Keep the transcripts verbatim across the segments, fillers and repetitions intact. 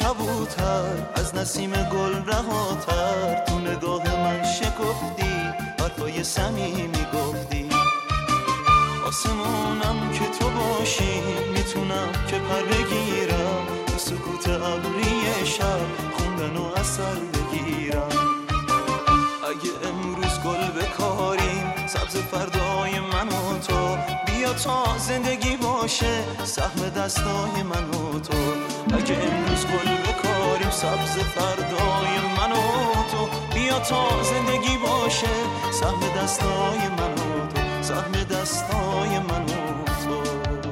کبوتر از نسیم گل رهاتر، تو نگاه من شکفتی حرفای صمیمی گفتی. آسمونم که تو باشی میتونم که پر بگیرم، تو سکوت ابری شب خوندن و اثر بگیرم. اگه امروز گل بکاریم سبز فردای من و تو، بیا تا زندگی باشه سهم دستای من و تو. اگه امروز گل بکاریم سبز فردای من و تو، بیا تا زندگی باشه سهم دستای من و تو، سهم دستای من و تو.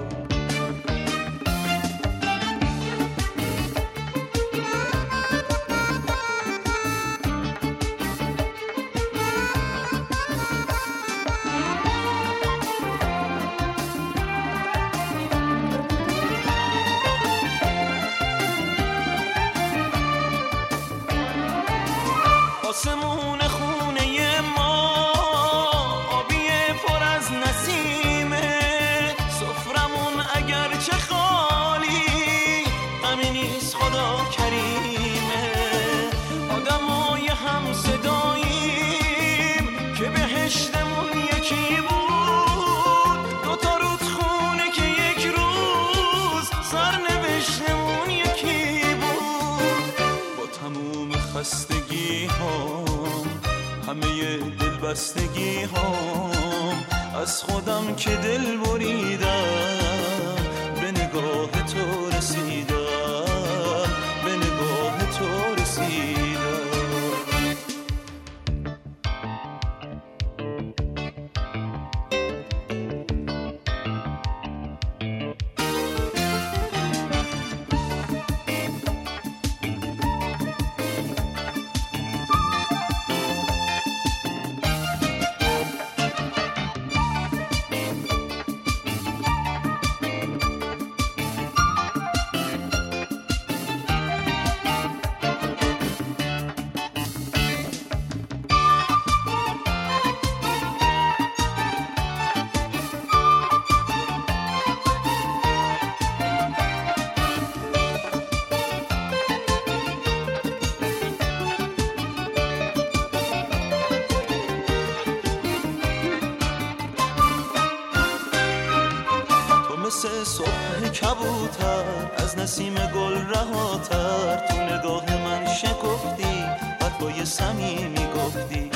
آسمون خونه ما آبیه پر از نسیمه، سفرمون اگر چه خالی غمی نیست خدا کریمه. آدمای هم صداییم که بهشتمون یکی بود، دوتا رودخونه که یک روز سرنوشتمون یکی بود. با تموم خستگی هام همه دل بستگی هام، از خودم که دل بریدم به نگاه تو رسیدم، به نگاه تو رسیدم. مثل صبح کبوتر از نسیم گل رهاتر، تو نگاه من شکفتی حرفای صمیمی گفتی.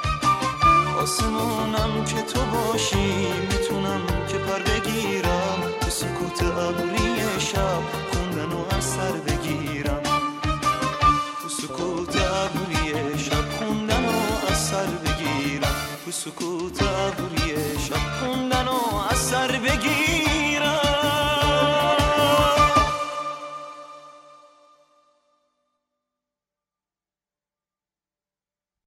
آسمونم که تو باشی میتونم که پر بگیرم، به سکوت ابری شب خوندن و اثر بگیرم. تو سکوت ابری شب خوندن و اثر بگیرم، تو سکوت ابری